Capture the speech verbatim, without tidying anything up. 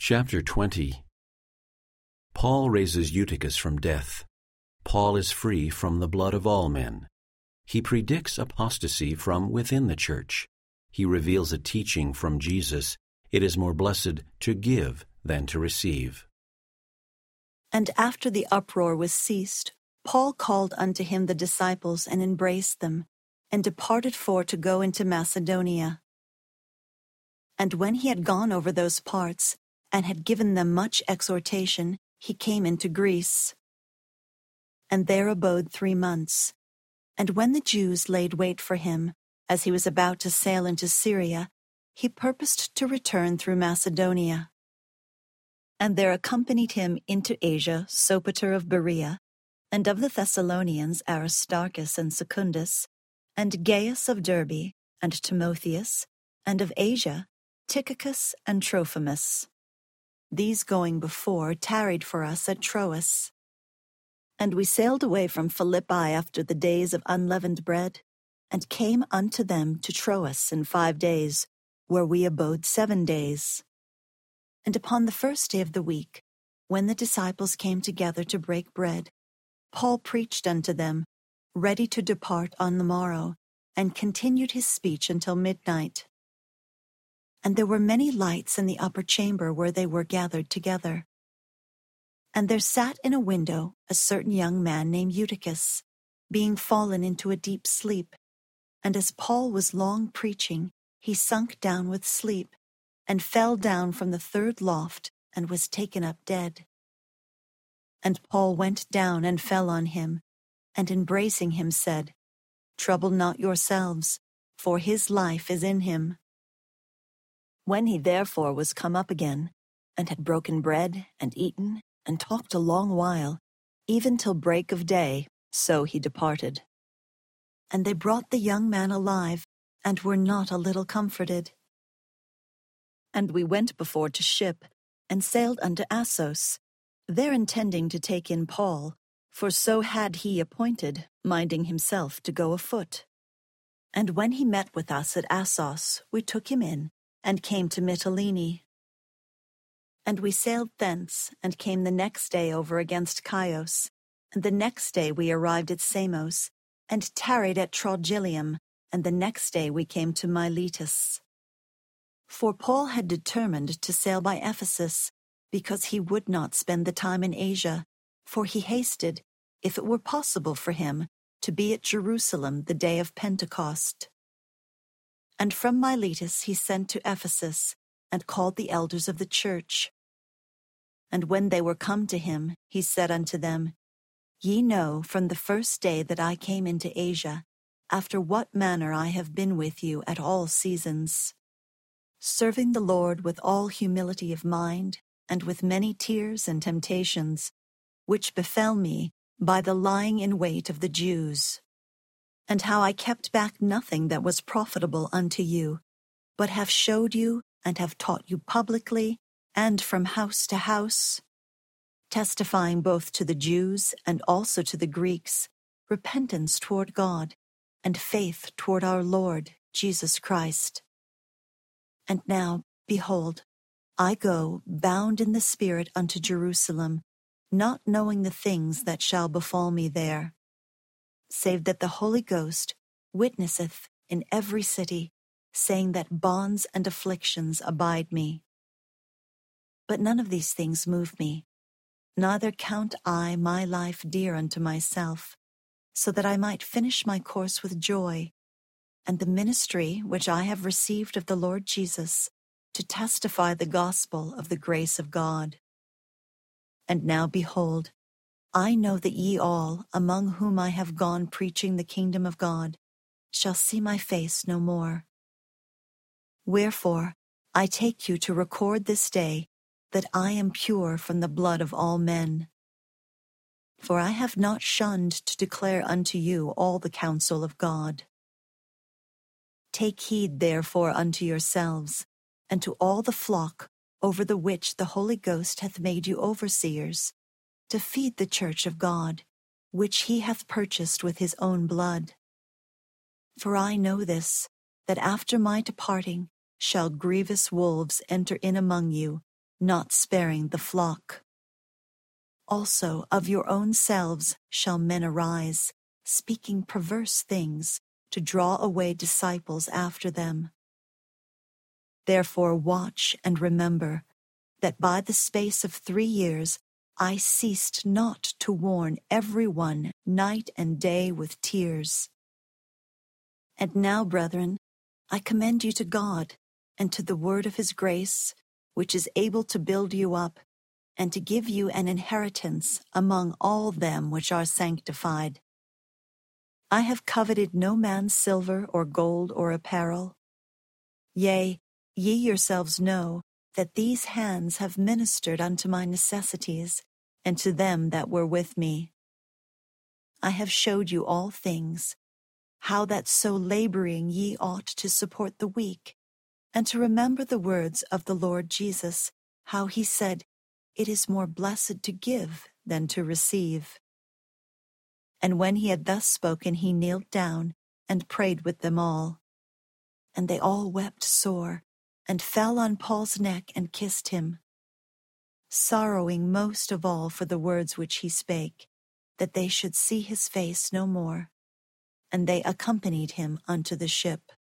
Chapter twenty. Paul raises Eutychus from death. Paul is free from the blood of all men. He predicts apostasy from within the church. He reveals a teaching from Jesus. It is more blessed to give than to receive. And after the uproar was ceased, Paul called unto him the disciples and embraced them, and departed for to go into Macedonia. And when he had gone over those parts, and had given them much exhortation, he came into Greece, and there abode three months. And when the Jews laid wait for him, as he was about to sail into Syria, he purposed to return through Macedonia. And there accompanied him into Asia Sopater of Berea, and of the Thessalonians Aristarchus and Secundus, and Gaius of Derbe, and Timotheus, and of Asia Tychicus and Trophimus. These going before tarried for us at Troas. And we sailed away from Philippi after the days of unleavened bread, and came unto them to Troas in five days, where we abode seven days. And upon the first day of the week, when the disciples came together to break bread, Paul preached unto them, ready to depart on the morrow, and continued his speech until midnight. And there were many lights in the upper chamber where they were gathered together. And there sat in a window a certain young man named Eutychus, being fallen into a deep sleep. And as Paul was long preaching, he sunk down with sleep, and fell down from the third loft, and was taken up dead. And Paul went down and fell on him, and embracing him said, Trouble not yourselves, for his life is in him. When he therefore was come up again, and had broken bread, and eaten, and talked a long while, even till break of day, so he departed. And they brought the young man alive, and were not a little comforted. And we went before to ship, and sailed unto Assos, there intending to take in Paul, for so had he appointed, minding himself to go afoot. And when he met with us at Assos, we took him in, and came to Mytilene. And we sailed thence, and came the next day over against Chios, and the next day we arrived at Samos, and tarried at Trogyllium, and the next day we came to Miletus. For Paul had determined to sail by Ephesus, because he would not spend the time in Asia, for he hasted, if it were possible for him, to be at Jerusalem the day of Pentecost. And from Miletus he sent to Ephesus, and called the elders of the church. And when they were come to him, he said unto them, Ye know from the first day that I came into Asia, after what manner I have been with you at all seasons, serving the Lord with all humility of mind, and with many tears and temptations, which befell me by the lying in wait of the Jews, and how I kept back nothing that was profitable unto you, but have showed you and have taught you publicly, and from house to house, testifying both to the Jews and also to the Greeks, repentance toward God, and faith toward our Lord Jesus Christ. And now, behold, I go bound in the Spirit unto Jerusalem, not knowing the things that shall befall me there, save that the Holy Ghost witnesseth in every city, saying that bonds and afflictions abide me. But none of these things move me, neither count I my life dear unto myself, so that I might finish my course with joy, and the ministry which I have received of the Lord Jesus, to testify the gospel of the grace of God. And now behold, I know that ye all, among whom I have gone preaching the kingdom of God, shall see my face no more. Wherefore, I take you to record this day that I am pure from the blood of all men. For I have not shunned to declare unto you all the counsel of God. Take heed therefore unto yourselves, and to all the flock over the which the Holy Ghost hath made you overseers, to feed the church of God, which he hath purchased with his own blood. For I know this, that after my departing shall grievous wolves enter in among you, not sparing the flock. Also of your own selves shall men arise, speaking perverse things, to draw away disciples after them. Therefore watch and remember that by the space of three years I ceased not to warn every one night and day with tears. And now, brethren, I commend you to God and to the word of his grace, which is able to build you up and to give you an inheritance among all them which are sanctified. I have coveted no man's silver or gold or apparel. Yea, ye yourselves know that these hands have ministered unto my necessities, and to them that were with me. I have showed you all things, how that so laboring ye ought to support the weak, and to remember the words of the Lord Jesus, how he said, it is more blessed to give than to receive. And when he had thus spoken, he kneeled down and prayed with them all. And they all wept sore, and fell on Paul's neck and kissed him, sorrowing most of all for the words which he spake, that they should see his face no more. And they accompanied him unto the ship.